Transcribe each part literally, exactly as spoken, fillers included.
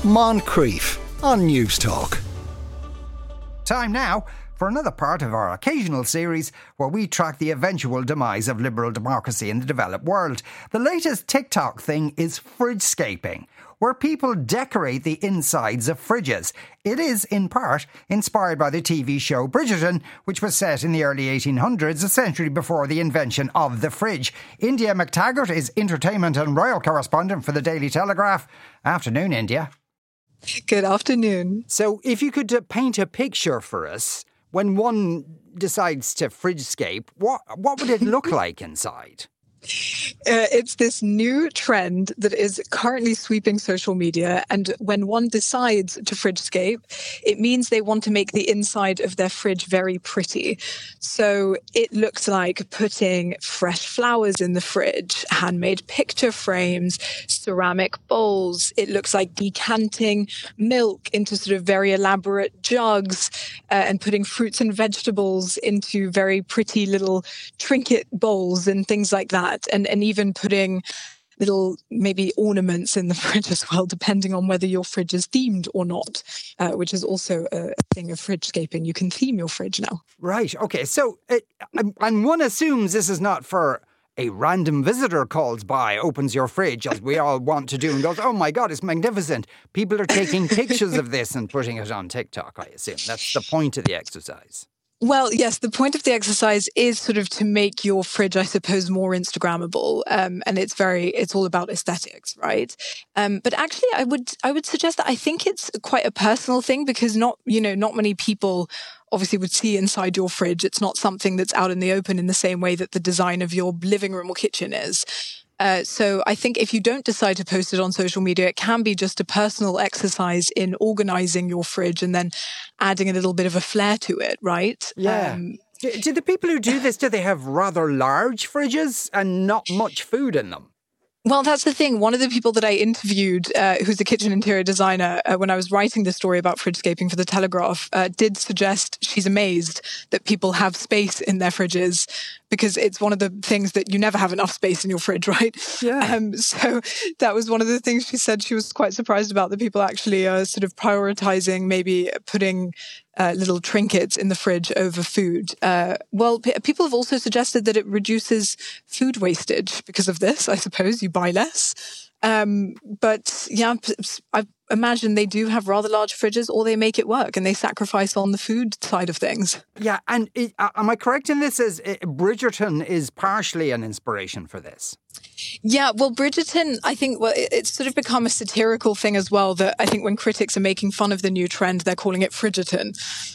Moncrief on News Talk. Time now for another part of our occasional series where we track the eventual demise of liberal democracy in the developed world. The latest TikTok thing is fridgescaping, where people decorate the insides of fridges. It is, in part, inspired by the T V show Bridgerton, which was set in the early eighteen hundreds, a century before the invention of the fridge. India McTaggart is entertainment and royal correspondent for the Daily Telegraph. Afternoon, India. Good afternoon. So, if you could uh, paint a picture for us, when one decides to fridgescape, what what would it look like inside? Uh, it's this new trend that is currently sweeping social media. And when one decides to fridgescape, it means they want to make the inside of their fridge very pretty. So it looks like putting fresh flowers in the fridge, handmade picture frames, ceramic bowls. It looks like decanting milk into sort of very elaborate jugs uh, and putting fruits and vegetables into very pretty little trinket bowls and things like that. And and even putting little maybe ornaments in the fridge as well, depending on whether your fridge is themed or not, uh, which is also a thing of fridgescaping. You can theme your fridge now. Right. Okay. So, it, and one assumes this is not for a random visitor calls by, opens your fridge, as we all want to do, and goes, oh my God, it's magnificent. People are taking pictures of this and putting it on TikTok, I assume. That's the point of the exercise. Well, yes, the point of the exercise is sort of to make your fridge, I suppose, more Instagrammable. Um, and it's very, it's all about aesthetics, right? Um, but actually, I would, I would suggest that I think it's quite a personal thing because not, you know, not many people obviously would see inside your fridge. It's not something that's out in the open in the same way that the design of your living room or kitchen is. Uh, so I think if you don't decide to post it on social media, it can be just a personal exercise in organizing your fridge and then adding a little bit of a flair to it, right? Yeah. Um, do, do the people who do this, do they have rather large fridges and not much food in them? Well, that's the thing. One of the people that I interviewed, uh, who's a kitchen interior designer, uh, when I was writing the story about fridgescaping for The Telegraph, uh, did suggest she's amazed that people have space in their fridges because it's one of the things that you never have enough space in your fridge, right? Yeah. Um, so that was one of the things she said she was quite surprised about, that people actually are sort of prioritizing maybe putting Uh, little trinkets in the fridge over food. Uh, well, p- people have also suggested that it reduces food wastage because of this. I suppose you buy less. Um, but yeah, p- I imagine they do have rather large fridges, or they make it work and they sacrifice on the food side of things. Yeah, and it, uh, am I correct in this? As uh, Bridgerton is partially an inspiration for this? Yeah, well, Bridgerton, I think, well, it's sort of become a satirical thing as well, that I think when critics are making fun of the new trend, they're calling it Fridgerton.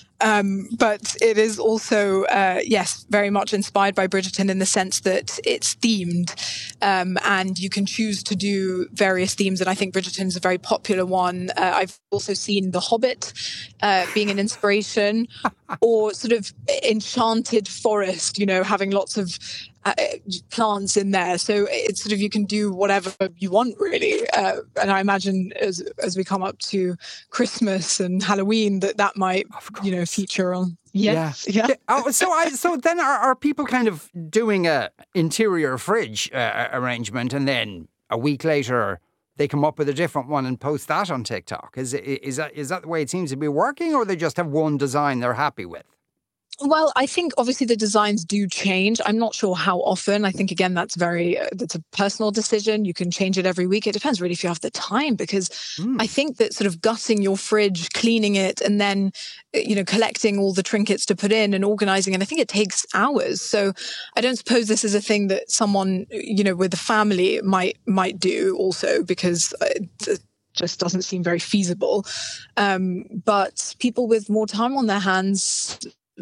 Um, but it is also, uh, yes, very much inspired by Bridgerton in the sense that it's themed, um, and you can choose to do various themes. And I think Bridgerton is a very popular one. Uh, I've also seen The Hobbit uh, being an inspiration, or sort of Enchanted Forest, you know, having lots of Uh, plants in there. So it's sort of, you can do whatever you want, really. Uh, and I imagine as as we come up to Christmas and Halloween, that that might, you know, feature on. Yes. Yeah. yeah. Oh, so I so then are, are people kind of doing a interior fridge uh, arrangement, and then a week later they come up with a different one and post that on TikTok? Is is that is that the way it seems to be working, or they just have one design they're happy with? Well, I think obviously the designs do change. I'm not sure how often. I think, again, that's very, uh, that's a personal decision. You can change it every week. It depends really if you have the time, because mm. I think that sort of gutting your fridge, cleaning it, and then, you know, collecting all the trinkets to put in and organizing it, I think it takes hours. So I don't suppose this is a thing that someone, you know, with a family might, might do also, because it just doesn't seem very feasible. Um, but people with more time on their hands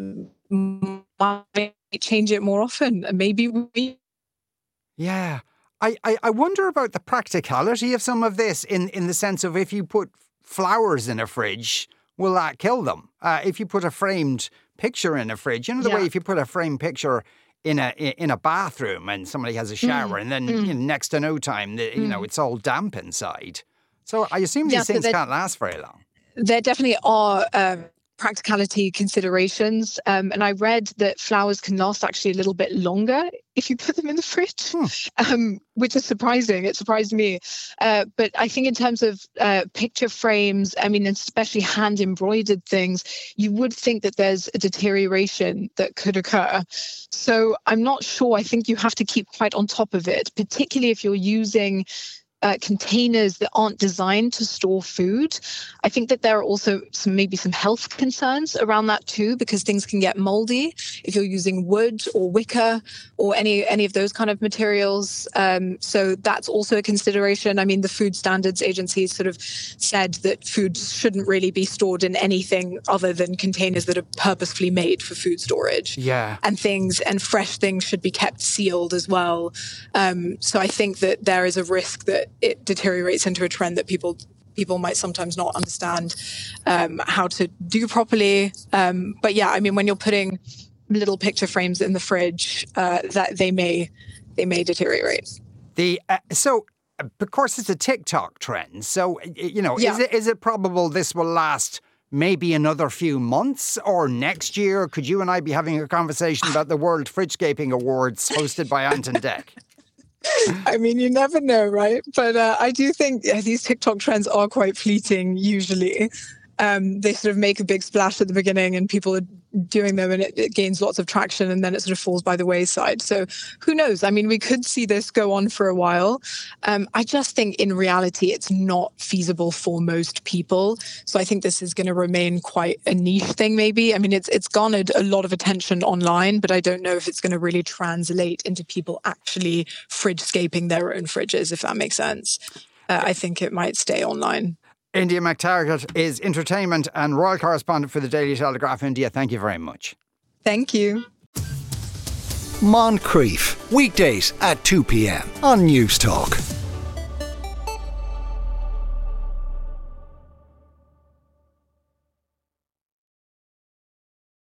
might change it more often. Maybe we. Yeah. I, I, I wonder about the practicality of some of this in, in the sense of, if you put flowers in a fridge, will that kill them? Uh, if you put a framed picture in a fridge, you know the yeah. way if you put a framed picture in a in a bathroom and somebody has a shower mm. and then mm. you know, next to no time, the, you mm. know, it's all damp inside. So I assume these yeah, things so can't last very long. There definitely are Um, practicality considerations. Um, and I read that flowers can last actually a little bit longer if you put them in the fridge, hmm. um, which is surprising. It surprised me. Uh, but I think in terms of uh, picture frames, I mean, especially hand embroidered things, you would think that there's a deterioration that could occur. So I'm not sure. I think you have to keep quite on top of it, particularly if you're using Uh, containers that aren't designed to store food. I think that there are also some maybe some health concerns around that too, because things can get moldy if you're using wood or wicker or any any of those kind of materials. Um, so that's also a consideration. I mean, the Food Standards Agency sort of said that food shouldn't really be stored in anything other than containers that are purposefully made for food storage. Yeah. And things and fresh things should be kept sealed as well. Um, so I think that there is a risk that it deteriorates into a trend that people people might sometimes not understand um, how to do properly. Um, but yeah, I mean, when you're putting little picture frames in the fridge, uh, that they may they may deteriorate. The uh, so of course it's a TikTok trend. So you know, yeah. is it is it probable this will last maybe another few months or next year? Could you and I be having a conversation about the World Fridgescaping Awards hosted by Ant and Dec? I mean, you never know, right? But uh, I do think yeah, these TikTok trends are quite fleeting usually. Um, they sort of make a big splash at the beginning and people are doing them and it, it gains lots of traction and then it sort of falls by the wayside. So who knows? I mean, we could see this go on for a while. Um, I just think in reality, it's not feasible for most people. So I think this is going to remain quite a niche thing, maybe. I mean, it's it's garnered a lot of attention online, but I don't know if it's going to really translate into people actually fridgescaping their own fridges, if that makes sense. Uh, I think it might stay online. India McTaggart is entertainment and royal correspondent for the Daily Telegraph. India, thank you very much. Thank you. Moncrief, weekdays at two p.m. on News Talk.